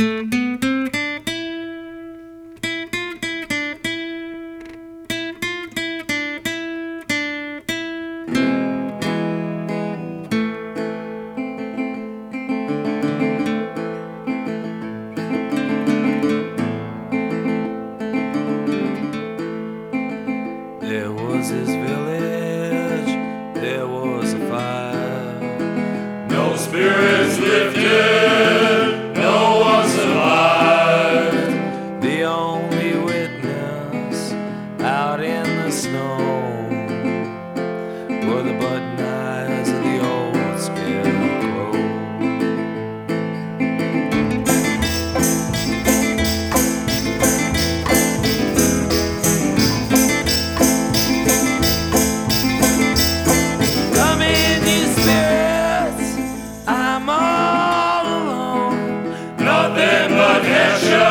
There was this village, there was a fire. No spirits lifted, no one survived. The only witness out in the snow were the button eyes of the old scarecrow. Come in, you spirits, I'm all alone. Nothing but headshot.